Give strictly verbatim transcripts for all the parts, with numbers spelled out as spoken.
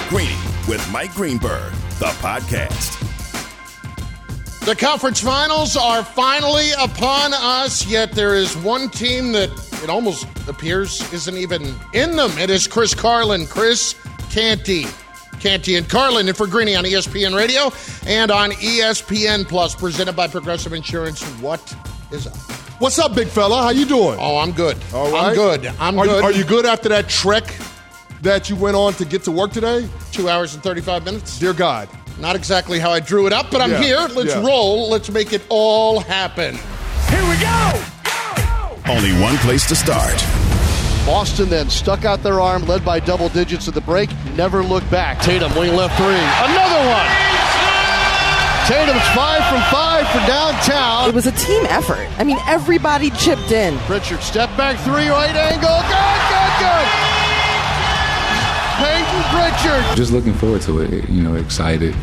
Greeny with Mike Greenberg, the podcast. The conference finals are finally upon us, yet there is one team that it almost appears isn't even in them. It is Chris Carlin. Chris Canty. Canty and Carlin, and for Greeny on E S P N Radio and on E S P N Plus, presented by Progressive Insurance. What is up? What's up, big fella? How you doing? Oh, I'm good. All right. I'm good. I'm are good. You, are you good after that trek that you went on to get to work today? Two hours and thirty-five minutes. Dear God. Not exactly how I drew it up, but I'm yeah. here. Let's yeah. roll. Let's make it all happen. Here we go! Only one place to start. Boston then stuck out their arm, led by double digits at the break, never looked back. Tatum, wing left three. Another one! Tatum's five from five for downtown. It was a team effort. I mean, everybody chipped in. Pritchard, step back three, right angle. Good, good, good. Peyton Pritchard. Just looking forward to it, you know, excited.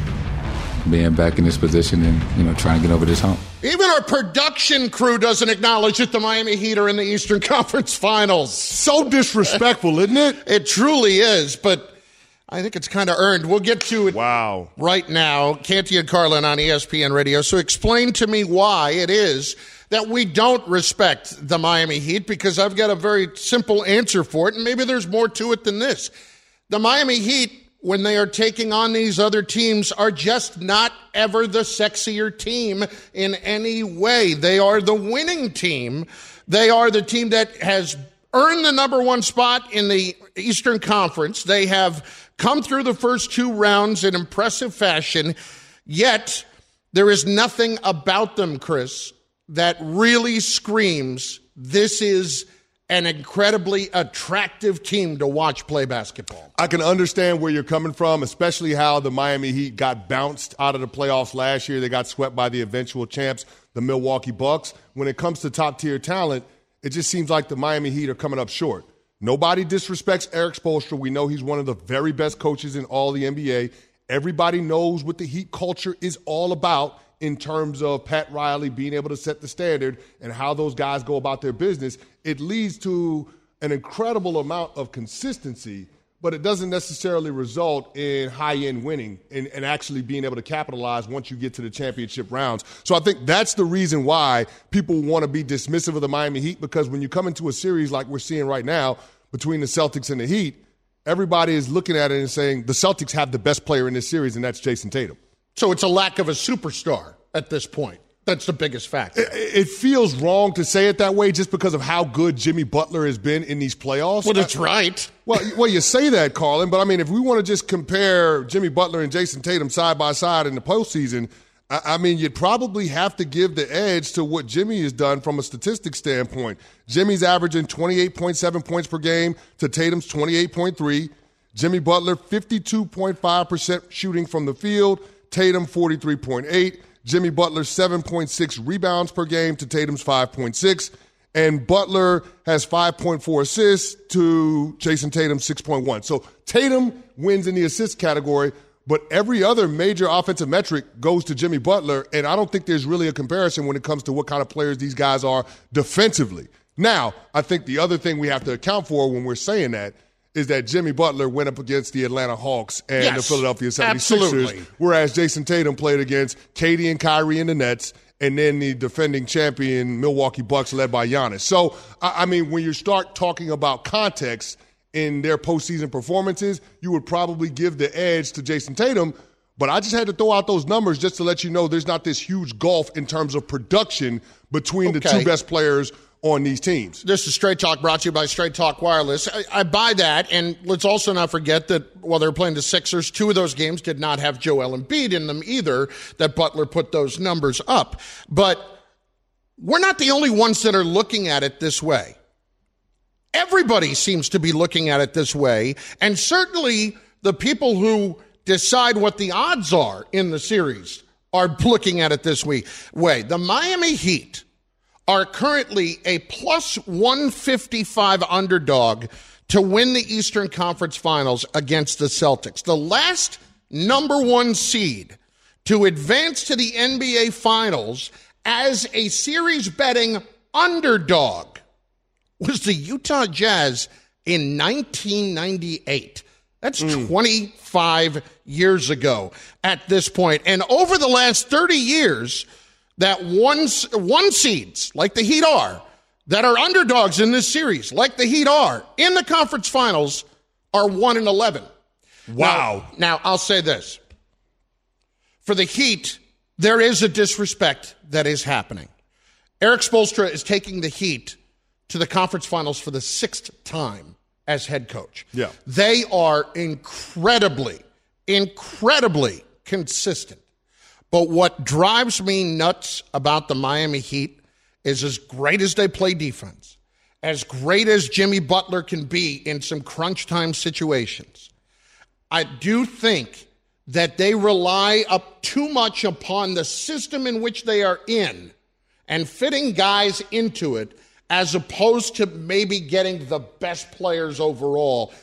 Being back in this position and, you know, trying to get over this hump. Even our production crew doesn't acknowledge that the Miami Heat are in the Eastern Conference Finals. So disrespectful, isn't it? It truly is, but I think it's kind of earned. We'll get to it wow. right now. Canty and Carlin on E S P N Radio. So explain to me why it is that we don't respect the Miami Heat, because I've got a very simple answer for it, and maybe there's more to it than this. The Miami Heat, when they are taking on these other teams, are just not ever the sexier team in any way. They are the winning team. They are the team that has earned the number one spot in the Eastern Conference. They have come through the first two rounds in impressive fashion, yet there is nothing about them, Chris, that really screams this is an incredibly attractive team to watch play basketball. I can understand where you're coming from, especially how the Miami Heat got bounced out of the playoffs last year. They got swept by the eventual champs, the Milwaukee Bucks. When it comes to top-tier talent, it just seems like the Miami Heat are coming up short. Nobody disrespects Eric Spoelstra. We know he's one of the very best coaches in all the N B A. Everybody knows what the Heat culture is all about in terms of Pat Riley being able to set the standard and how those guys go about their business. It leads to an incredible amount of consistency, but it doesn't necessarily result in high-end winning and, and actually being able to capitalize once you get to the championship rounds. So I think that's the reason why people want to be dismissive of the Miami Heat, because when you come into a series like we're seeing right now between the Celtics and the Heat, everybody is looking at it and saying the Celtics have the best player in this series, and that's Jason Tatum. So it's a lack of a superstar at this point. That's the biggest factor. It, it feels wrong to say it that way just because of how good Jimmy Butler has been in these playoffs. Well, that's right. Well, well, you say that, Carlin, but I mean, if we want to just compare Jimmy Butler and Jason Tatum side by side in the postseason, I, I mean, you'd probably have to give the edge to what Jimmy has done from a statistics standpoint. Jimmy's averaging twenty-eight point seven points per game to Tatum's twenty-eight point three. Jimmy Butler, fifty-two point five percent shooting from the field. Tatum, forty-three point eight. Jimmy Butler, seven point six rebounds per game to Tatum's five point six. And Butler has five point four assists to Jason Tatum's six point one. So Tatum wins in the assist category, but every other major offensive metric goes to Jimmy Butler, and I don't think there's really a comparison when it comes to what kind of players these guys are defensively. Now, I think the other thing we have to account for when we're saying that is that Jimmy Butler went up against the Atlanta Hawks and yes, the Philadelphia seventy-sixers, absolutely. Whereas Jason Tatum played against Katie and Kyrie and the Nets, and then the defending champion Milwaukee Bucks led by Giannis. So, I mean, when you start talking about context in their postseason performances, you would probably give the edge to Jason Tatum. But I just had to throw out those numbers just to let you know there's not this huge gulf in terms of production between okay. the two best players on these teams. This is Straight Talk, brought to you by Straight Talk Wireless. I, I buy that, and let's also not forget that while they were playing the Sixers, two of those games did not have Joel Embiid in them either, that Butler put those numbers up. But we're not the only ones that are looking at it this way. Everybody seems to be looking at it this way, and certainly the people who decide what the odds are in the series are looking at it this way. The Miami Heat are currently a plus one fifty-five underdog to win the Eastern Conference Finals against the Celtics. The last number one seed to advance to the N B A Finals as a series betting underdog was the Utah Jazz in nineteen ninety-eight. That's mm. twenty-five years ago at this point. And over the last thirty years, that one, one seeds, like the Heat are, that are underdogs in this series, like the Heat are, in the conference finals, are one and eleven. Wow. Now, now, I'll say this. For the Heat, there is a disrespect that is happening. Eric Spoelstra is taking the Heat to the conference finals for the sixth time as head coach. Yeah. They are incredibly, incredibly consistent. But what drives me nuts about the Miami Heat is as great as they play defense, as great as Jimmy Butler can be in some crunch time situations, I do think that they rely up too much upon the system in which they are in and fitting guys into it as opposed to maybe getting the best players overall.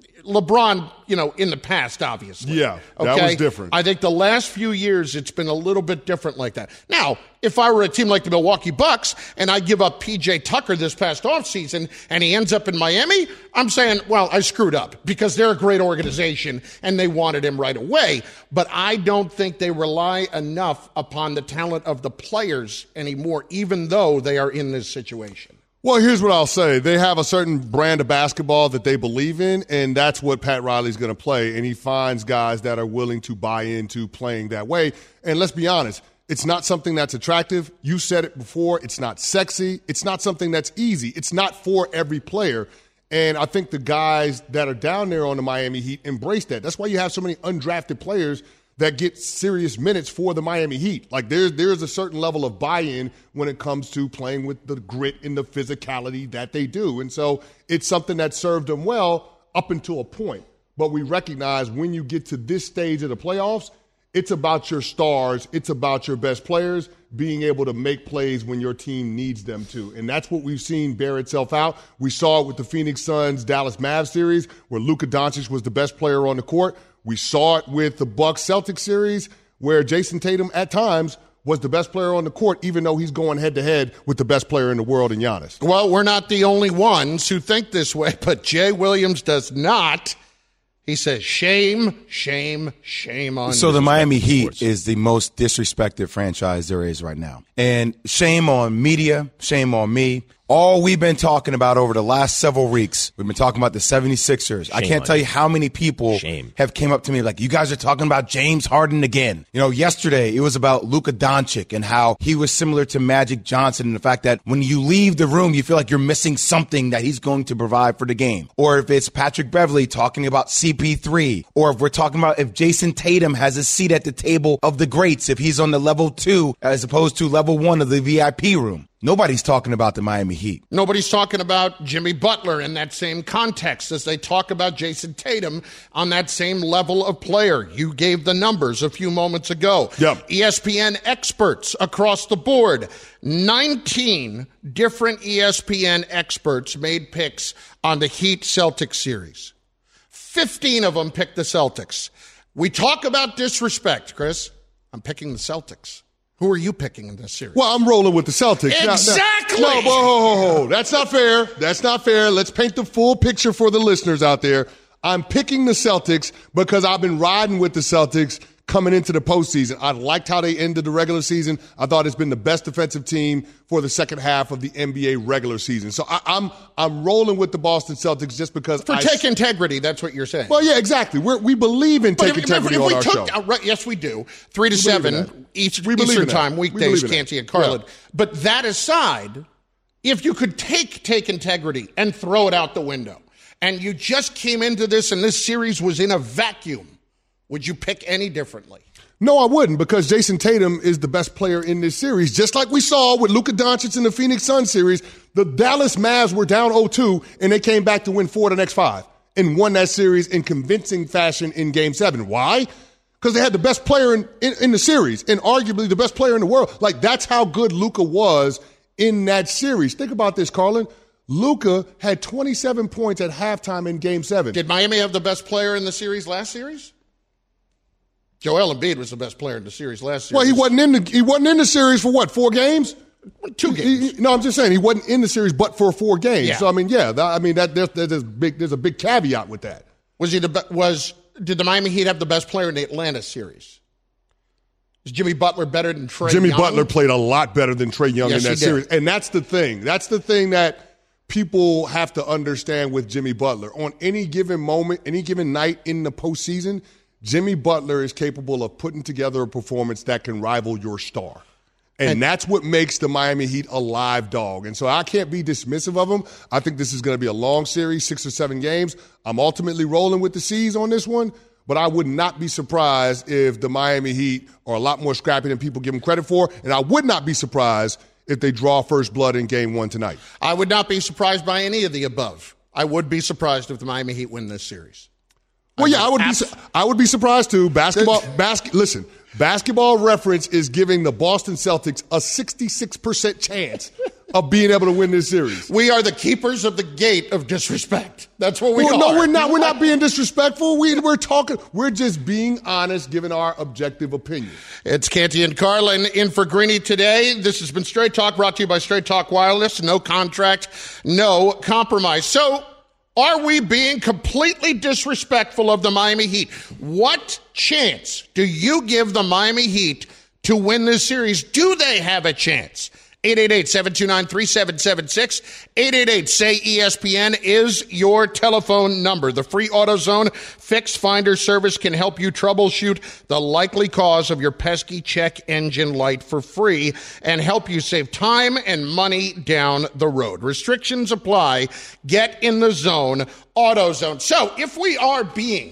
LeBron, you know, in the past, obviously. Yeah, that okay? was different. I think the last few years it's been a little bit different like that. Now, if I were a team like the Milwaukee Bucks and I give up P J Tucker this past offseason and he ends up in Miami, I'm saying, well, I screwed up because they're a great organization and they wanted him right away. But I don't think they rely enough upon the talent of the players anymore, even though they are in this situation. Well, here's what I'll say. They have a certain brand of basketball that they believe in, and that's what Pat Riley's going to play. And he finds guys that are willing to buy into playing that way. And let's be honest, it's not something that's attractive. You said it before. It's not sexy. It's not something that's easy. It's not for every player. And I think the guys that are down there on the Miami Heat embrace that. That's why you have so many undrafted players that get serious minutes for the Miami Heat. Like there's there's a certain level of buy-in when it comes to playing with the grit and the physicality that they do. And so it's something that served them well up until a point. But we recognize when you get to this stage of the playoffs, it's about your stars, it's about your best players being able to make plays when your team needs them to. And that's what we've seen bear itself out. We saw it with the Phoenix Suns Dallas Mavs series where Luka Doncic was the best player on the court. We saw it with the Bucks Celtics series where Jason Tatum at times was the best player on the court, even though he's going head-to-head with the best player in the world in Giannis. Well, we're not the only ones who think this way, but Jay Williams does not. He says, shame, shame, shame on So the Miami Heat is the most disrespected franchise there is right now. And shame on media, shame on me. All we've been talking about over the last several weeks, we've been talking about the seventy-sixers. Shame I can't tell you how many people Shame. have came up to me like, you guys are talking about James Harden again. You know, yesterday it was about Luka Doncic and how he was similar to Magic Johnson and the fact that when you leave the room, you feel like you're missing something that he's going to provide for the game. Or if it's Patrick Beverley talking about C P three, or if we're talking about if Jason Tatum has a seat at the table of the greats, if he's on the level two as opposed to level one of the V I P room. Nobody's talking about the Miami Heat. Nobody's talking about Jimmy Butler in that same context as they talk about Jason Tatum on that same level of player. You gave the numbers a few moments ago. Yep. E S P N experts across the board. nineteen different E S P N experts made picks on the Heat-Celtics series. fifteen of them picked the Celtics. We talk about disrespect, Chris. I'm picking the Celtics. Who are you picking in this series? Well, I'm rolling with the Celtics. Exactly. No, no, whoa, whoa, whoa, whoa. That's not fair. That's not fair. Let's paint the full picture for the listeners out there. I'm picking the Celtics because I've been riding with the Celtics coming into the postseason. I liked how they ended the regular season. I thought it's been the best defensive team for the second half of the N B A regular season. So I, I'm I'm rolling with the Boston Celtics just because for I, take integrity. That's what you're saying. Well, yeah, exactly. We're, we believe in take if, integrity if, if on we our took, show. Uh, right, yes, we do. Three to we seven East, we Eastern time weekdays. We Canty and Carlin. Yeah. But that aside, if you could take take integrity and throw it out the window, and you just came into this and this series was in a vacuum, would you pick any differently? No, I wouldn't, because Jason Tatum is the best player in this series. Just like we saw with Luka Doncic in the Phoenix Suns series, the Dallas Mavs were down oh two, and they came back to win four of the next five and won that series in convincing fashion in Game seven. Why? Because they had the best player in, in, in the series and arguably the best player in the world. Like, that's how good Luka was in that series. Think about this, Carlin. Luka had twenty-seven points at halftime in Game seven. Did Miami have the best player in the series last series? Joel Embiid was the best player in the series last series. Well, he wasn't in the he wasn't in the series for what, four games? Two games. He, he, no, I'm just saying he wasn't in the series, but for four games. Yeah. So I mean, yeah, that, I mean that there's, there's a big there's a big caveat with that. Was he the be- was did the Miami Heat have the best player in the Atlanta series? Is Jimmy Butler better than Trae Jimmy Young? Butler played a lot better than Trae Young Yes, in that he did. series. And that's the thing. That's the thing that people have to understand with Jimmy Butler. On any given moment, any given night in the postseason, Jimmy Butler is capable of putting together a performance that can rival your star. And, and that's what makes the Miami Heat a live dog. And so I can't be dismissive of them. I think this is going to be a long series, six or seven games. I'm ultimately rolling with the C's on this one. But I would not be surprised if the Miami Heat are a lot more scrappy than people give them credit for. And I would not be surprised if they draw first blood in game one tonight. I would not be surprised by any of the above. I would be surprised if the Miami Heat win this series. Well, yeah, I would abs- be. I would be surprised too. Basketball. Basket. Listen, Basketball Reference is giving the Boston Celtics a sixty-six percent chance of being able to win this series. We are the keepers of the gate of disrespect. That's what we well, are. No, we're not. We're not being disrespectful. We, we're talking. We're just being honest, giving our objective opinion. It's Canty and Carlin in for Greeny today. This has been Straight Talk, brought to you by Straight Talk Wireless. No contract, no compromise. So, are we being completely disrespectful of the Miami Heat? What chance do you give the Miami Heat to win this series? Do they have a chance? eight eight eight, seven two nine, three seven seven six. eight eight eight, S A Y, E S P N is your telephone number. The free AutoZone Fix Finder service can help you troubleshoot the likely cause of your pesky check engine light for free and help you save time and money down the road. Restrictions apply. Get in the zone. AutoZone. So if we are being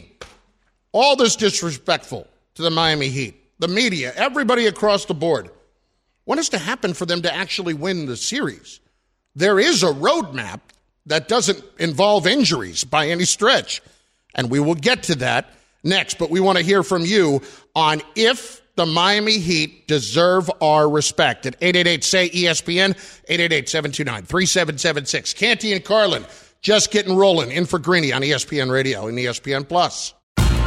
all this disrespectful to the Miami Heat, the media, everybody across the board, what has to happen for them to actually win the series? There is a roadmap that doesn't involve injuries by any stretch, and we will get to that next. But we want to hear from you on if the Miami Heat deserve our respect at eight eight eight, S A Y, E S P N, eight eight eight, seven two nine, three seven seven six. Canty and Carlin just getting rolling in for Greeny on E S P N Radio and E S P N Plus.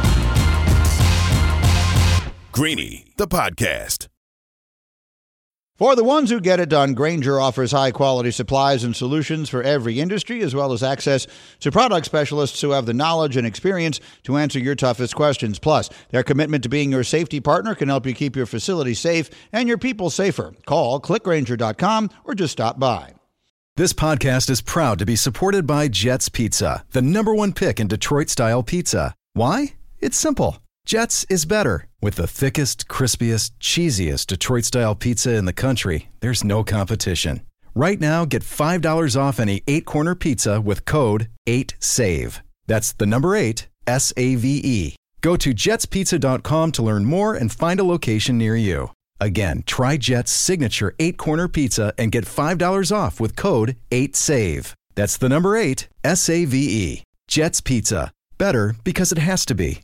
Greeny, the podcast. For the ones who get it done, Grainger offers high-quality supplies and solutions for every industry, as well as access to product specialists who have the knowledge and experience to answer your toughest questions. Plus, their commitment to being your safety partner can help you keep your facility safe and your people safer. Call click grainger dot com or just stop by. This podcast is proud to be supported by Jets Pizza, the number one pick in Detroit-style pizza. Why? It's simple. Jets is better. With the thickest, crispiest, cheesiest Detroit-style pizza in the country, there's no competition. Right now, get five dollars off any eight-corner pizza with code eight save. That's the number eight, S A V E. Go to jets pizza dot com to learn more and find a location near you. Again, try Jet's signature eight-corner pizza and get five dollars off with code eight save. That's the number eight, S A V E. Jet's Pizza. Better because it has to be.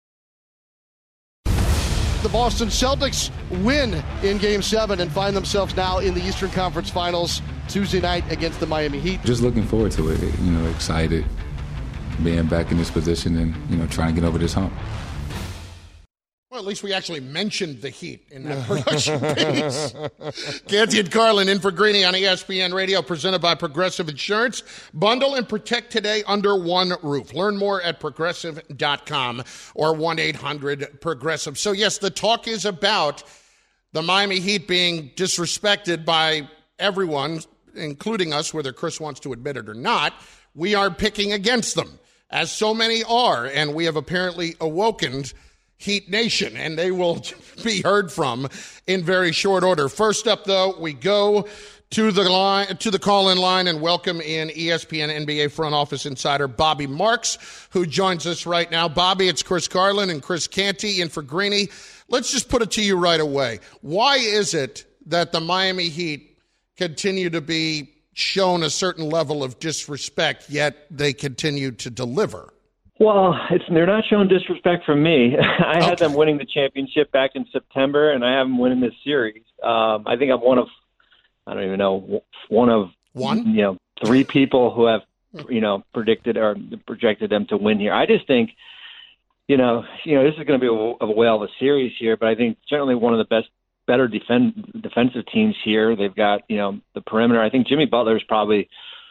The Boston Celtics win in Game seven and find themselves now in the Eastern Conference Finals Tuesday night against the Miami Heat. Just looking forward to it, you know, excited, being back in this position and, you know, trying to get over this hump. Well, at least we actually mentioned the Heat in that production piece. Canty and Carlin in for Greeny on E S P N Radio, presented by Progressive Insurance. Bundle and protect today under one roof. Learn more at progressive dot com or one eight hundred progressive. So, yes, the talk is about the Miami Heat being disrespected by everyone, including us, whether Chris wants to admit it or not. We are picking against them, as so many are, and we have apparently awoken Heat Nation, and they will be heard from in very short order. First up, though, we go to the line, to the call-in line, and welcome in E S P N N B A front office insider Bobby Marks, who joins us right now. Bobby, it's Chris Carlin and Chris Canty in for Greeny. Let's just put it to you right away. Why is it that the Miami Heat continue to be shown a certain level of disrespect, yet they continue to deliver? Well, it's they're not showing disrespect from me. I Okay. had them winning the championship back in September, and I have them winning this series. Um, I think I'm one of, I don't even know, one of One? you know three people who have you know predicted or projected them to win here. I just think, you know, you know, this is going to be a, a whale of a series here, but I think certainly one of the best, better defend, defensive teams here. They've got you know the perimeter. I think Jimmy Butler is probably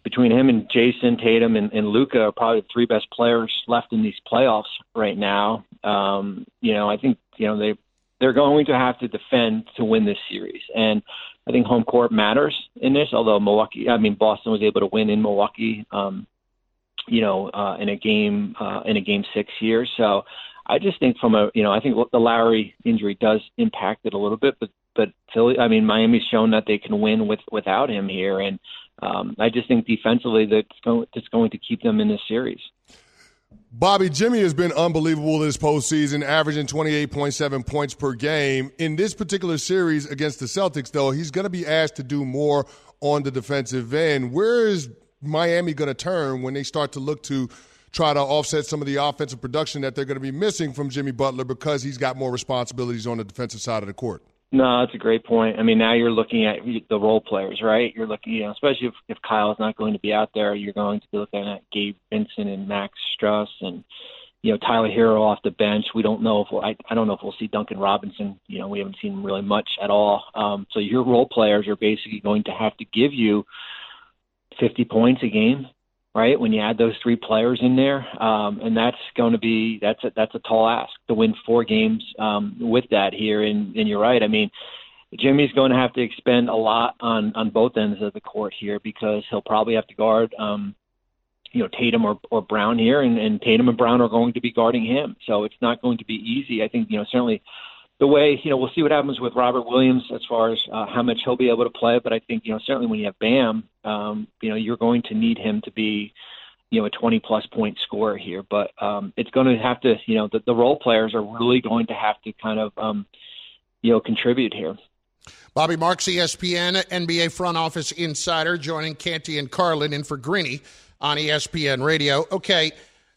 between him and Jason Tatum and, and Luka are probably the three best players left in these playoffs right now. Um, you know, I think, you know, they, they're going to have to defend to win this series. And I think home court matters in this, although Milwaukee, I mean, Boston was able to win in Milwaukee, um, you know, uh, in a game, uh, in a game six here. So I just think from a, you know, I think the Lowry injury does impact it a little bit, but, but Philly, I mean, Miami's shown that they can win with, without him here. And um, I just think defensively that's going, that's going to keep them in this series. Bobby, Jimmy has been unbelievable this postseason, averaging twenty-eight point seven points per game. In this particular series against the Celtics, though, he's going to be asked to do more on the defensive end. Where is Miami going to turn when they start to look to try to offset some of the offensive production that they're going to be missing from Jimmy Butler because he's got more responsibilities on the defensive side of the court? No, that's a great point. I mean, now you're looking at the role players, right? You're looking, you know, especially if, if Kyle's not going to be out there, you're going to be looking at Gabe Vincent and Max Strus and, you know, Tyler Hero off the bench. We don't know if we'll, I, I don't know if we'll see Duncan Robinson. You know, we haven't seen him really much at all. Um, so your role players are basically going to have to give you fifty points a game, right? When you add those three players in there, um, and that's going to be that's a, that's a tall ask to win four games um, with that here. And, and you're right. I mean, Jimmy's going to have to expend a lot on on both ends of the court here because he'll probably have to guard, um, you know, Tatum or, or Brown here, and, and Tatum and Brown are going to be guarding him. So it's not going to be easy. I think, you know, certainly the way, you know, we'll see what happens with Robert Williams as far as uh, how much he'll be able to play. But I think, you know, certainly when you have Bam, um, you know, you're going to need him to be, you know, a twenty-plus point scorer here. But um, it's going to have to, you know, the, the role players are really going to have to kind of, um, you know, contribute here. Bobby Marks, E S P N, N B A front office insider, joining Canty and Carlin in for Greeny on E S P N Radio. Okay,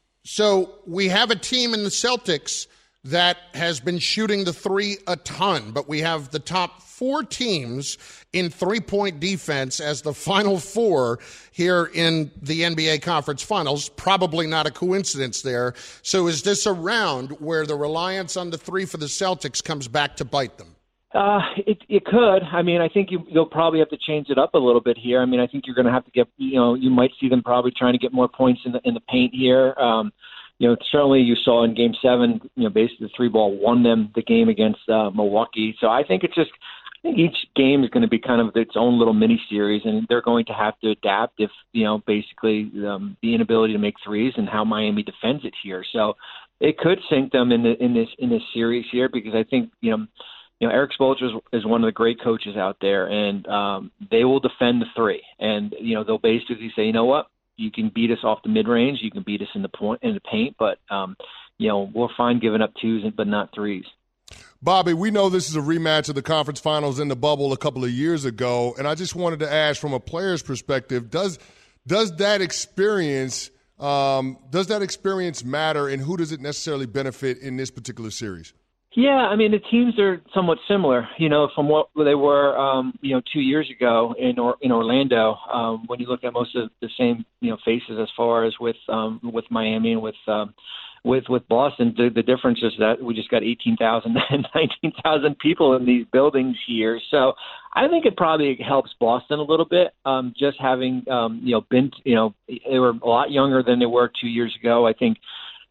so we have a team in the Celtics that has been shooting the three a ton, but we have the top four teams in three-point defense as the final four here in the N B A Conference Finals. Probably not a coincidence there. So is this a round where the reliance on the three for the Celtics comes back to bite them? Uh, it it could. I mean, I think you, you'll probably have to change it up a little bit here. I mean, I think you're going to have to get, you know, you might see them probably trying to get more points in the in the paint here. Um, You know, certainly you saw in Game Seven, you know, basically the three ball won them the game against uh, Milwaukee. So I think it's just, I think each game is going to be kind of its own little mini series, and they're going to have to adapt if, you know, basically um, the inability to make threes and how Miami defends it here. So it could sink them in the, in this in this series here because I think, you know, you know, Eric Spoelstra is, is one of the great coaches out there, and um, they will defend the three, and you know they'll basically say, you know what. You can beat us off the mid-range. You can beat us in the point in the paint, but um, you know we're fine giving up twos, but not threes. Bobby, we know this is a rematch of the conference finals in the bubble a couple of years ago, and I just wanted to ask, from a player's perspective, does does that experience um, does that experience matter, and who does it necessarily benefit in this particular series? Yeah, I mean the teams are somewhat similar, you know, from what they were, um, you know, two years ago in or, in Orlando. Um, when you look at most of the same, you know, faces as far as with um, with Miami and with um, with with Boston, the, the difference is that we just got eighteen thousand and nineteen thousand people in these buildings here. So I think it probably helps Boston a little bit, um, just having, um, you know, been, you know, they were a lot younger than they were two years ago. I think.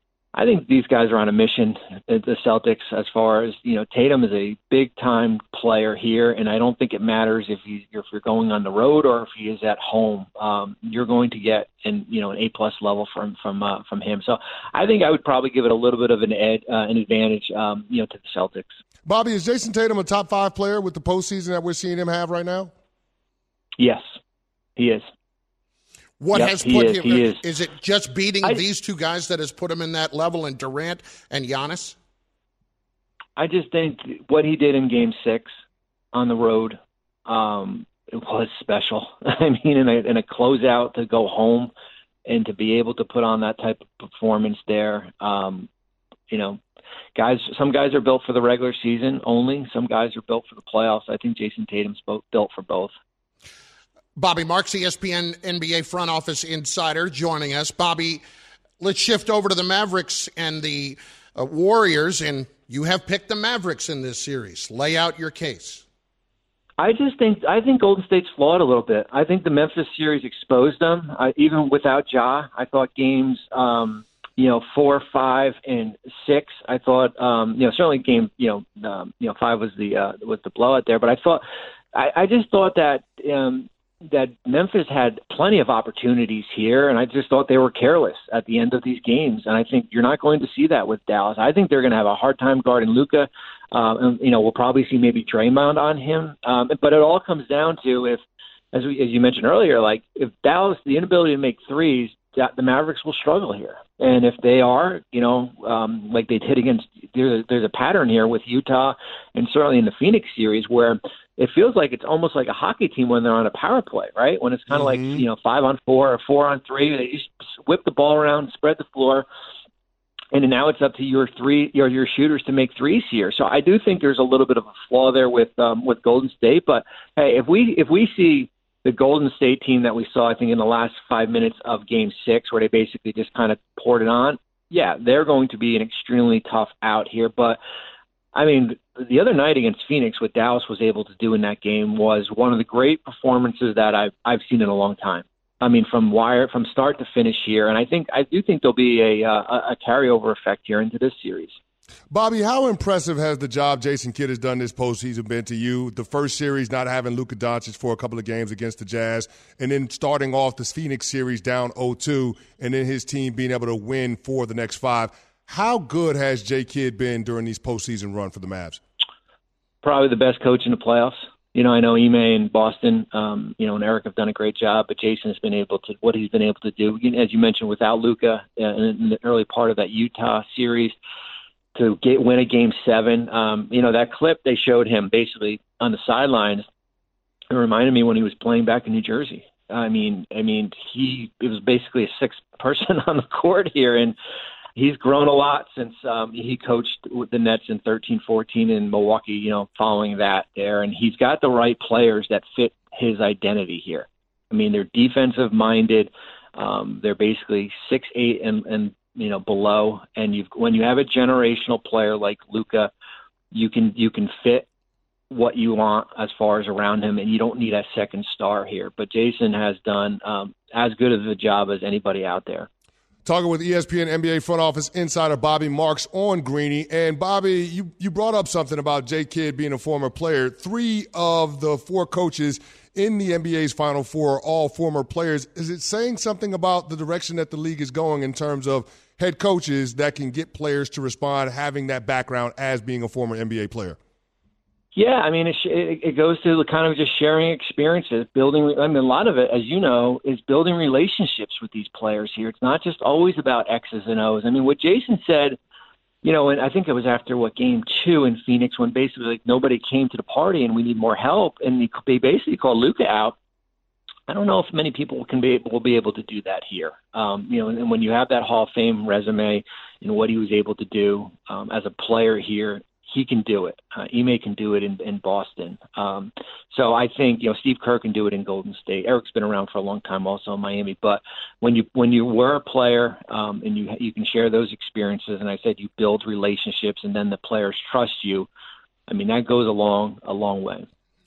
I think these guys are on a mission, the Celtics, as far as, you know, Tatum is a big-time player here, and I don't think it matters if, he's, if you're going on the road or if he is at home. Um, you're going to get, an, you know, an A-plus level from from uh, from him. So I think I would probably give it a little bit of an ed, uh, an advantage, um, you know, to the Celtics. Bobby, is Jason Tatum a top five player with the postseason that we're seeing him have right now? Yes, he is. What yep, has put is, him? Is. is it just beating I, these two guys that has put him in that level, and Durant and Giannis? I just think what he did in Game Six on the road, um, it was special. I mean, in a, in a closeout to go home and to be able to put on that type of performance there. Um, you know, guys. Some guys are built for the regular season only. Some guys are built for the playoffs. I think Jason Tatum's built for both. Bobby Marks, E S P N N B A front office insider, joining us. Bobby, let's shift over to the Mavericks and the uh, Warriors, and you have picked the Mavericks in this series. Lay out your case. I just think I think Golden State's flawed a little bit. I think the Memphis series exposed them. I, even without Ja, I thought games, um, you know, four, five, and six. I thought, um, you know, certainly game, you know, um, you know, five was the uh, was the blowout there. But I thought, I, I just thought that um, that Memphis had plenty of opportunities here, and I just thought they were careless at the end of these games. And I think you're not going to see that with Dallas. I think they're going to have a hard time guarding Luka. Um, and, you know, we'll probably see maybe Draymond on him. Um, but it all comes down to if, as we, as you mentioned earlier, like if Dallas, the inability to make threes, the Mavericks will struggle here. And if they are, you know, um, like they did against, there's, there's a pattern here with Utah and certainly in the Phoenix series where it feels like it's almost like a hockey team when they're on a power play, right? When it's kind of mm-hmm. like, you know, five on four or four on three, they just whip the ball around, spread the floor. And now it's up to your three, your your shooters to make threes here. So I do think there's a little bit of a flaw there with um, with Golden State. But hey, if we if we see the Golden State team that we saw, I think in the last five minutes of Game Six, where they basically just kind of poured it on, yeah, they're going to be an extremely tough out here. But I mean, the other night against Phoenix, what Dallas was able to do in that game was one of the great performances that I've I've seen in a long time. I mean, from wire, from start to finish here. And I think, I do think there'll be a, uh, a carryover effect here into this series. Bobby, how impressive has the job Jason Kidd has done this postseason been to you? The first series not having Luka Doncic for a couple of games against the Jazz, and then starting off this Phoenix series down oh two, and then his team being able to win for the next five. How good has Jay Kidd been during these postseason run for the Mavs? Probably the best coach in the playoffs. You know, I know Ime and Boston, um, you know, and Eric have done a great job, but Jason has been able to, what he's been able to do, as you mentioned, without Luka uh, in the early part of that Utah series, to get win a game seven. Um, you know, that clip they showed him basically on the sidelines, it reminded me when he was playing back in New Jersey. I mean, I mean, he, it was basically a sixth person on the court here, and he's grown a lot since um, he coached the Nets in thirteen fourteen in Milwaukee, you know, following that there. And he's got the right players that fit his identity here. I mean, they're defensive-minded. Um, they're basically six eight and, and, you know, below. And you've, when you have a generational player like Luka, you can you can fit what you want as far as around him, and you don't need a second star here. But Jason has done um, as good of a job as anybody out there. Talking with E S P N N B A front office insider Bobby Marks on Greeny. And, Bobby, you, you brought up something about Jay Kidd being a former player. Three of the four coaches in the N B A's Final Four are all former players. Is it saying something about the direction that the league is going in terms of head coaches that can get players to respond having that background as being a former N B A player? Yeah, I mean, it, it goes to kind of just sharing experiences, building. I mean, a lot of it, as you know, is building relationships with these players here. It's not just always about X's and O's. I mean, what Jason said, you know, and I think it was after, what, game two in Phoenix when basically like nobody came to the party and we need more help, and they basically called Luka out. I don't know if many people can be will be able to do that here. Um, you know, and, and when you have that Hall of Fame resume and what he was able to do um, as a player here, he can do it. Uh, Ime can do it in, in Boston. Um, so I think, you know, Steve Kerr can do it in Golden State. Eric's been around for a long time also in Miami. But when you when you were a player um, and you you can share those experiences, and I said you build relationships and then the players trust you, I mean, that goes a long, a long way.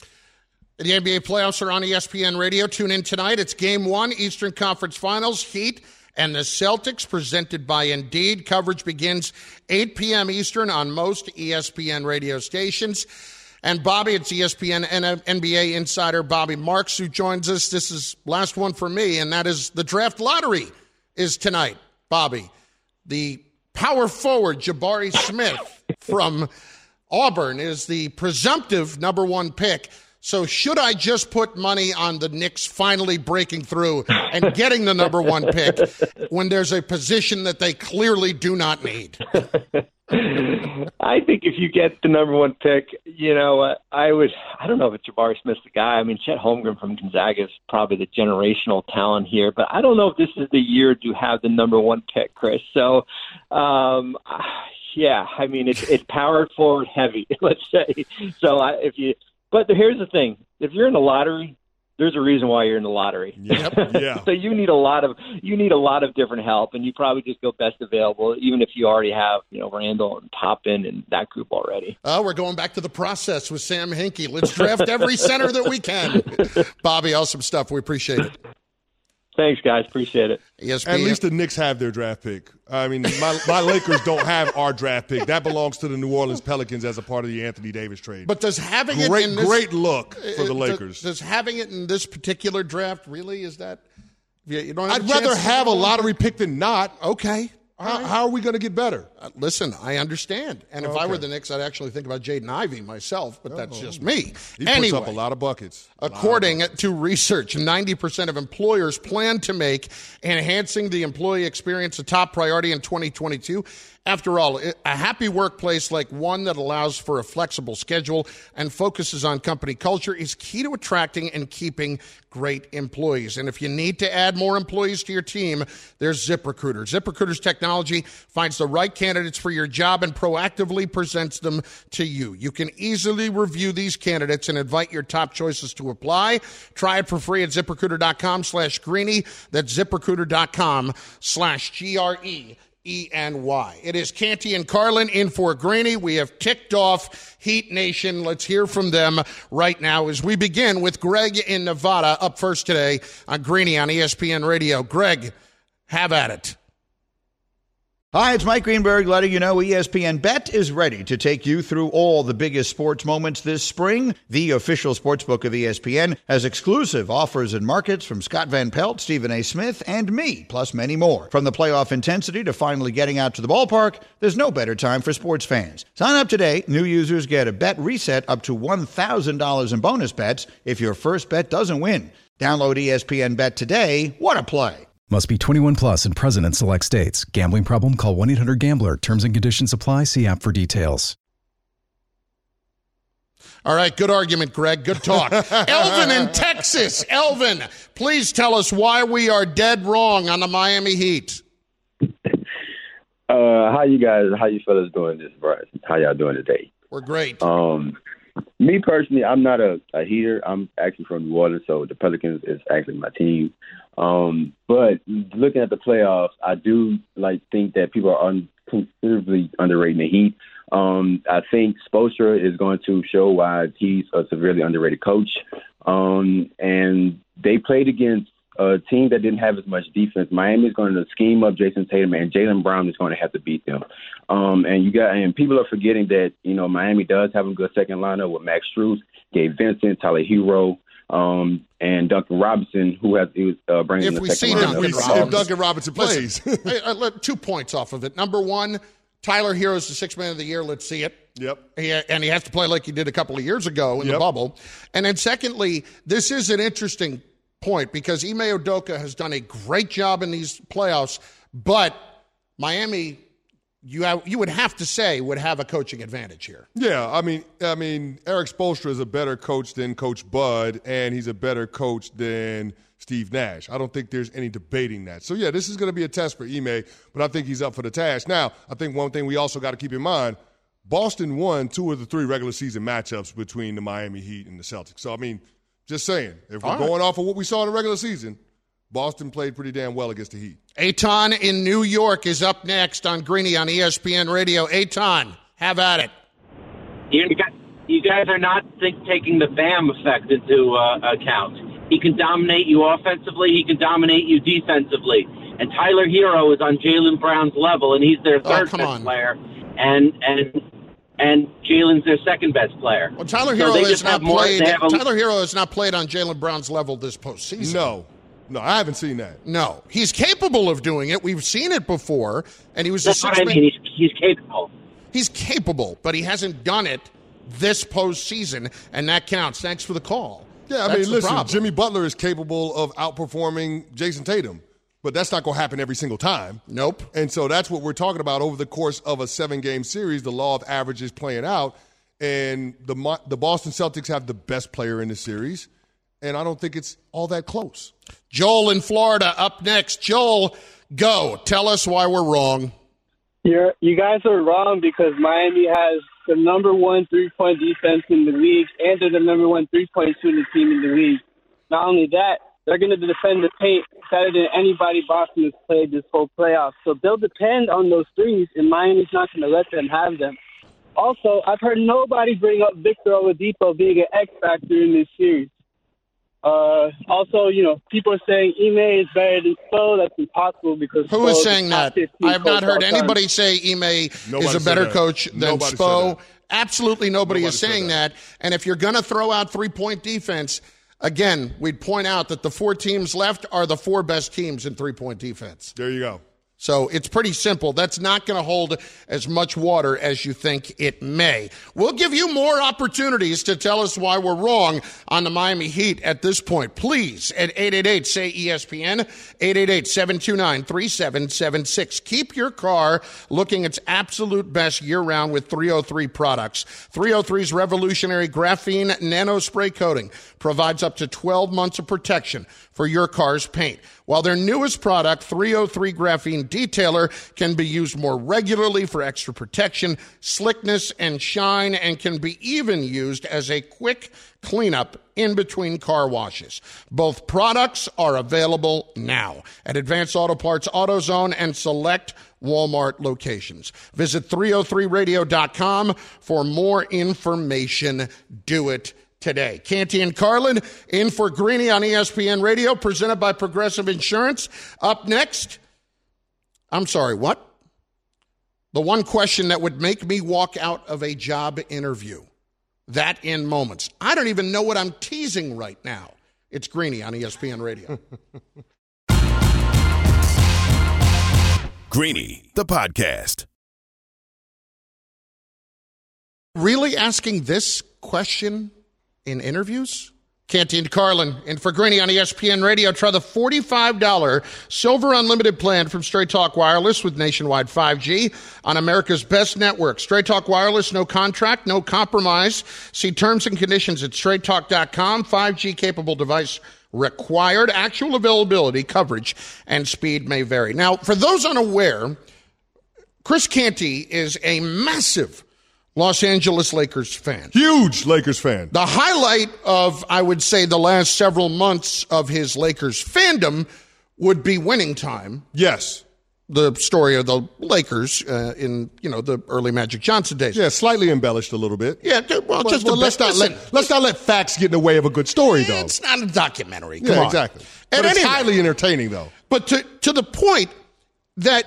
The N B A playoffs are on E S P N Radio. Tune in tonight. It's Game one, Eastern Conference Finals, Heat and the Celtics, presented by Indeed. Coverage begins eight p.m. Eastern on most E S P N radio stations. And, Bobby, it's E S P N N B A insider Bobby Marks who joins us. This is last one for me, and that is the draft lottery is tonight, Bobby. The power forward, Jabari Smith from Auburn, is the presumptive number one pick. So should I just put money on the Knicks finally breaking through and getting the number one pick when there's a position that they clearly do not need? I think if you get the number one pick, you know, uh, I would, I don't know if Jabari Smith's the guy. I mean, Chet Holmgren from Gonzaga is probably the generational talent here, but I don't know if this is the year to have the number one pick, Chris. So, um, yeah, I mean, it's, it's power forward heavy, let's say. So I, if you, But here's the thing. If you're in the lottery, there's a reason why you're in the lottery. Yep. Yeah. So you need a lot of you need a lot of different help, and you probably just go best available, even if you already have you know Randall and Toppin and that group already. Oh, we're going back to the process with Sam Hinkie. Let's draft every center that we can. Bobby, awesome stuff. We appreciate it. Thanks, guys. Appreciate it. E S P N. At least the Knicks have their draft pick. I mean, my, my Lakers don't have our draft pick. That belongs to the New Orleans Pelicans as a part of the Anthony Davis trade. But does having great, it in this, great look for the Lakers. Does, does having it in this particular draft really is that? You, you don't have I'd a rather chance to have a get one? lottery pick than not. Okay. How, right. how are we going to get better? Uh, listen, I understand. And if Okay. I were the Knicks, I'd actually think about Jaden Ivey myself, but that's just me. He anyway, puts up a lot of buckets. According of buckets. to research, ninety percent of employers plan to make enhancing the employee experience a top priority in twenty twenty-two. After all, a happy workplace like one that allows for a flexible schedule and focuses on company culture is key to attracting and keeping great employees. And if you need to add more employees to your team, there's ZipRecruiter. ZipRecruiter's technology finds the right candidates for your job and proactively presents them to you. You can easily review these candidates and invite your top choices to apply. Try it for free at ZipRecruiter.com slash Greeny. That's ZipRecruiter.com slash G R E. E N Y. It is Canty and Carlin in for Greeny. We have kicked off Heat Nation. Let's hear from them right now as we begin with Greg in Nevada up first today on Greeny on E S P N Radio. Greg, have at it. Hi, it's Mike Greenberg letting you know E S P N Bet is ready to take you through all the biggest sports moments this spring. The official sportsbook of E S P N has exclusive offers and markets from Scott Van Pelt, Stephen A. Smith, and me, plus many more. From the playoff intensity to finally getting out to the ballpark, there's no better time for sports fans. Sign up today. New users get a bet reset up to one thousand dollars in bonus bets if your first bet doesn't win. Download E S P N Bet today. What a play. Must be twenty-one plus and present in select states. Gambling problem? Call one eight hundred gambler. Terms and conditions apply. See app for details. All right, good argument, Greg. Good talk. Elvin in Texas. Elvin, please tell us why we are dead wrong on the Miami Heat. Uh, how you guys, how you fellas doing this, Bryce? How y'all doing today? We're great. Um, me personally, I'm not a, a Heater. I'm actually from New Orleans, so the Pelicans is actually my team. Um, but looking at the playoffs, I do like think that people are un- considerably underrating the Heat. Um, I think Spoelstra is going to show why he's a severely underrated coach. Um, and they played against a team that didn't have as much defense. Miami is going to scheme up Jason Tatum, and Jaylen Brown is going to have to beat them. Um, and you got, and people are forgetting that you know Miami does have a good second lineup with Max Strus, Gabe Vincent, Tyler Hero. Um, and Duncan Robinson, who has he was uh, bringing if the we second see lineup. Duncan we see Robinson, if Duncan Robinson plays. Listen, I, I, let, two points off of it. Number one, Tyler Hero's the sixth man of the year. Let's see it. Yep. He, and he has to play like he did a couple of years ago in Yep. the bubble. And then secondly, this is an interesting point because Ime Udoka has done a great job in these playoffs, but Miami, you have, you would have to say, would have a coaching advantage here. Yeah, I mean, I mean, Eric Spoelstra is a better coach than Coach Bud, and he's a better coach than Steve Nash. I don't think there's any debating that. So, yeah, this is going to be a test for Ime, but I think he's up for the task. Now, I think one thing we also got to keep in mind, Boston won two of the three regular season matchups between the Miami Heat and the Celtics. So, I mean, just saying, if we're All right. going off of what we saw in the regular season, Boston played pretty damn well against the Heat. Eitan in New York is up next on Greeny on E S P N Radio. Eitan, have at it. You guys, you guys are not think, taking the Bam effect into uh, account. He can dominate you offensively. He can dominate you defensively. And Tyler Hero is on Jaylen Brown's level, and he's their third come best on. player. And and and Jalen's their second best player. Well, Tyler So Hero they has just not have more- played. they have a- Tyler Hero has not played on Jaylen Brown's level this postseason. No. No, I haven't seen that. No, he's capable of doing it. We've seen it before, and he was That's a what six I man. mean. He's, he's capable. He's capable, but he hasn't done it this postseason, and that counts. Thanks for the call. Yeah, I That's mean, the listen, problem. Jimmy Butler is capable of outperforming Jason Tatum, but that's not going to happen every single time. Nope. And so that's what we're talking about over the course of a seven-game series, the law of averages playing out. And the Mo- the Boston Celtics have the best player in the series, and I don't think it's all that close. Joel in Florida up next. Joel, go. Tell us why we're wrong. You're, you guys are wrong because Miami has the number one three-point defense in the league, and they're the number one three-point shooting team in the league. Not only that, they're going to defend the paint better than anybody Boston has played this whole playoff. So they'll depend on those threes, and Miami's not going to let them have them. Also, I've heard nobody bring up Victor Oladipo being an X factor in this series. Uh, also, you know, people are saying Ime is better than Spo. That's impossible because who Spo is saying that? I have not heard anybody time. say Ime Nobody is a better that. coach than Nobody Spo. Absolutely nobody, nobody is saying that. that. And if you're going to throw out three-point defense, again, we'd point out that the four teams left are the four best teams in three-point defense. There you go. So it's pretty simple. That's not going to hold as much water as you think it may. We'll give you more opportunities to tell us why we're wrong on the Miami Heat at this point. Please, at eight eight eight, say E S P N, eight eight eight, seven two nine, three seven seven six. Keep your car looking its absolute best year-round with three oh three products. three oh three's revolutionary graphene nano spray coating provides up to twelve months of protection for your car's paint. While their newest product, three oh three Graphene Detailer, can be used more regularly for extra protection, slickness, and shine, and can be even used as a quick cleanup in between car washes. Both products are available now at Advanced Auto Parts, AutoZone, and select Walmart locations. Visit three oh three radio dot com for more information. Do it today. Canty and Carlin in for Greeny on E S P N Radio, presented by Progressive Insurance. Up next, I'm sorry, what? The one question that would make me walk out of a job interview. That in moments. I don't even know what I'm teasing right now. It's Greeny on E S P N Radio. Greeny, the podcast. Really asking this question in interviews? Canty and Carlin in for Greeny on E S P N Radio. Try the forty-five dollars Silver Unlimited plan from Straight Talk Wireless with nationwide five G on America's best network. Straight Talk Wireless, no contract, no compromise. See terms and conditions at straight talk dot com. five G capable device required. Actual availability, coverage, and speed may vary. Now, for those unaware, Chris Canty is a massive Los Angeles Lakers fan. Huge Lakers fan. The highlight of, I would say, the last several months of his Lakers fandom would be Winning Time. Yes. The story of the Lakers uh, in, you know, the early Magic Johnson days. Yeah, slightly embellished a little bit. Yeah, well, well just well, a let's bit. not Listen, let let's not let facts get in the way of a good story, though. It's not a documentary. Come yeah, on. exactly. At But it's any highly rate, entertaining, though. But to to the point that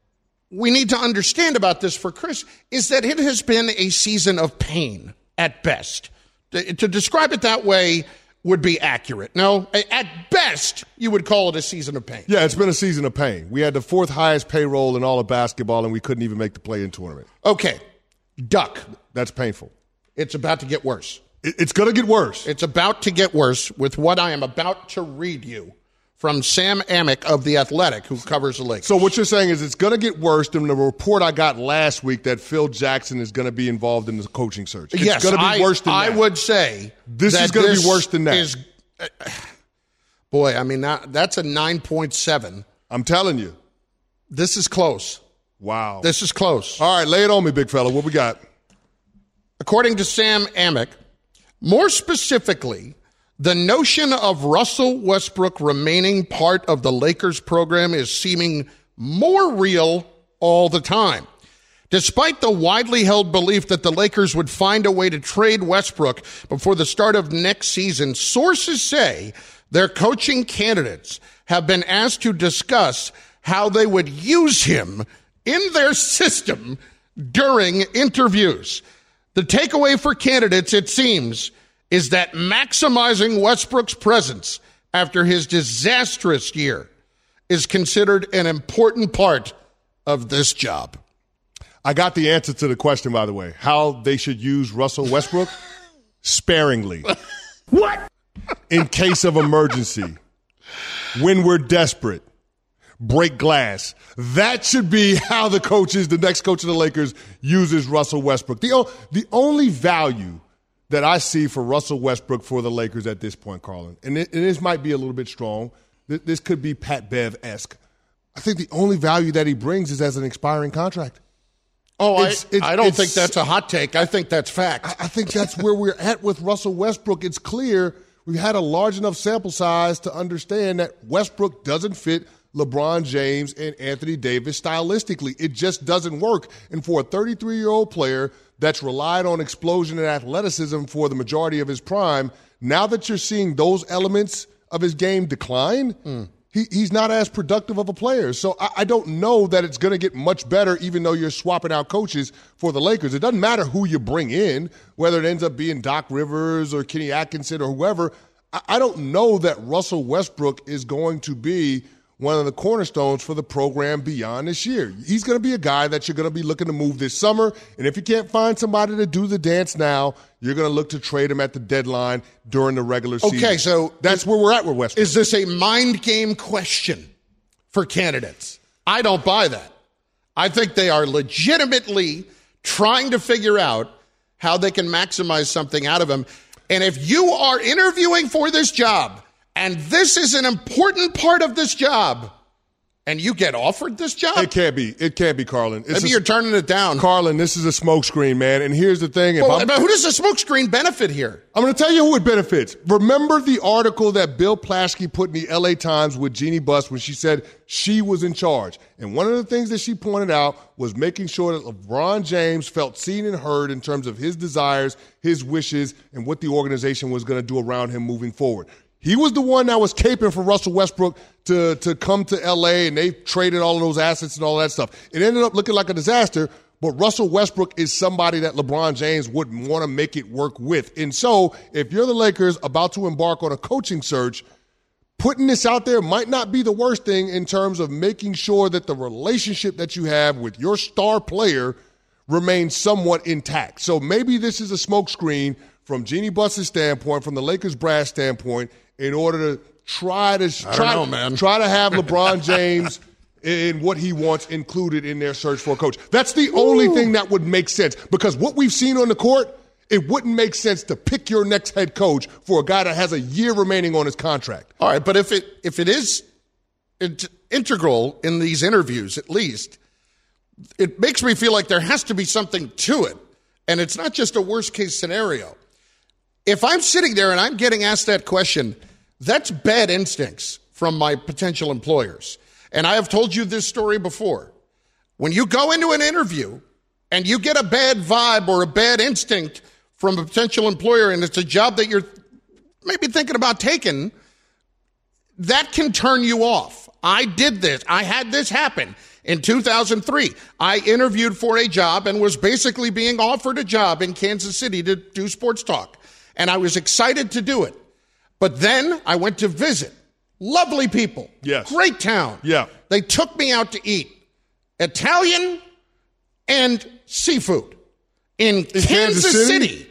we need to understand about this for Chris is that it has been a season of pain at best. To, to describe it that way would be accurate. No, at best, you would call it a season of pain. Yeah, it's been a season of pain. We had the fourth highest payroll in all of basketball, and we couldn't even make the play-in tournament. Okay, duck. That's painful. It's about to get worse. It, it's going to get worse. It's about to get worse with what I am about to read you from Sam Amick of The Athletic, who covers the Lakers. So what you're saying is it's going to get worse than the report I got last week that Phil Jackson is going to be involved in the coaching search. It's yes, going to be I, worse than I that. would say this that is going to this be worse than that. Is, uh, boy, I mean, that, that's a nine point seven. I'm telling you. This is close. Wow. This is close. All right, lay it on me, big fella. What we got? According to Sam Amick, more specifically, the notion of Russell Westbrook remaining part of the Lakers program is seeming more real all the time. Despite the widely held belief that the Lakers would find a way to trade Westbrook before the start of next season, sources say their coaching candidates have been asked to discuss how they would use him in their system during interviews. The takeaway for candidates, it seems, is that maximizing Westbrook's presence after his disastrous year is considered an important part of this job. I got the answer to the question, by the way. How they should use Russell Westbrook? Sparingly. What? In case of emergency. When we're desperate. Break glass. That should be how the coaches, the next coach of the Lakers, uses Russell Westbrook. The, o- the only value that I see for Russell Westbrook for the Lakers at this point, Carlin, and, it, and this might be a little bit strong. This could be Pat Bev-esque. I think the only value that he brings is as an expiring contract. Oh, It's- I, it's- I don't it's- think that's a hot take. I think that's fact. I, I think that's where we're at with Russell Westbrook. It's clear we've had a large enough sample size to understand that Westbrook doesn't fit LeBron James and Anthony Davis stylistically. It just doesn't work. And for a thirty-three-year-old player that's relied on explosion and athleticism for the majority of his prime, now that you're seeing those elements of his game decline, mm. he, he's not as productive of a player. So I, I don't know that it's going to get much better even though you're swapping out coaches for the Lakers. It doesn't matter who you bring in, whether it ends up being Doc Rivers or Kenny Atkinson or whoever. I, I don't know that Russell Westbrook is going to be one of the cornerstones for the program beyond this year. He's going to be a guy that you're going to be looking to move this summer, and if you can't find somebody to do the dance now, you're going to look to trade him at the deadline during the regular season. Okay, so that's is, where we're at with Westbrook. Is this a mind game question for candidates? I don't buy that. I think they are legitimately trying to figure out how they can maximize something out of him. And if you are interviewing for this job, and this is an important part of this job, and you get offered this job? It can't be. It can't be, Carlin. It's Maybe a, you're turning it down. Carlin, this is a smokescreen, man. And here's the thing. If well, I'm, but who does the smokescreen benefit here? I'm going to tell you who it benefits. Remember the article that Bill Plaschke put in the L A Times with Jeannie Buss when she said she was in charge. And one of the things that she pointed out was making sure that LeBron James felt seen and heard in terms of his desires, his wishes, and what the organization was going to do around him moving forward. He was the one that was caping for Russell Westbrook to, to come to L A, and they traded all of those assets and all that stuff. It ended up looking like a disaster, but Russell Westbrook is somebody that LeBron James wouldn't want to make it work with. And so if you're the Lakers about to embark on a coaching search, putting this out there might not be the worst thing in terms of making sure that the relationship that you have with your star player remains somewhat intact. So maybe this is a smokescreen from Jeannie Buss's standpoint, from the Lakers brass standpoint, in order to try to try, know, man. try to have LeBron James in what he wants included in their search for a coach. That's the Ooh. only thing that would make sense, because what we've seen on the court, it wouldn't make sense to pick your next head coach for a guy that has a year remaining on his contract. All right, but if it if it is int- integral in these interviews, at least, it makes me feel like there has to be something to it, and it's not just a worst-case scenario. If I'm sitting there and I'm getting asked that question, that's bad instincts from my potential employers. And I have told you this story before. When you go into an interview and you get a bad vibe or a bad instinct from a potential employer, and it's a job that you're maybe thinking about taking, that can turn you off. I did this. I had this happen in two thousand three. I interviewed for a job and was basically being offered a job in Kansas City to do sports talk. And I was excited to do it. But then I went to visit. Lovely people. Yes. Great town. Yeah. They took me out to eat Italian and seafood in, in Kansas, Kansas City.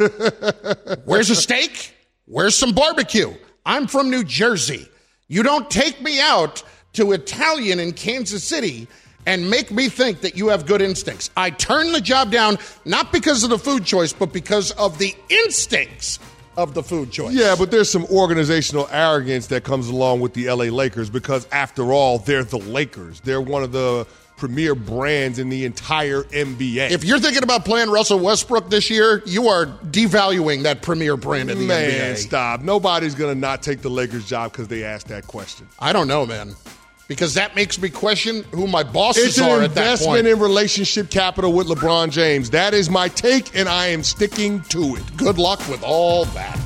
City. Where's a steak? Where's some barbecue? I'm from New Jersey. You don't take me out to Italian in Kansas City and make me think that you have good instincts. I turned the job down, not because of the food choice, but because of the instincts of the food choice. Yeah, but there's some organizational arrogance that comes along with the L A Lakers, because after all, they're the Lakers. They're one of the premier brands in the entire N B A. If you're thinking about playing Russell Westbrook this year, you are devaluing that premier brand in the man, N B A. Man, stop. Nobody's going to not take the Lakers job because they asked that question. I don't know, man. Because that makes me question who my bosses it's are an at that point. investment in relationship capital with LeBron James. That is my take, and I am sticking to it. Good luck with all that.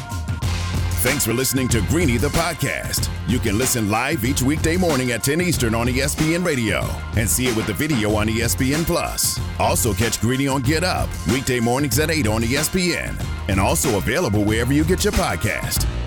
Thanks for listening to Greeny the podcast. You can listen live each weekday morning at ten Eastern on E S P N Radio and see it with the video on E S P N Plus. Also catch Greeny on Get Up weekday mornings at eight on E S P N, and also available wherever you get your podcast.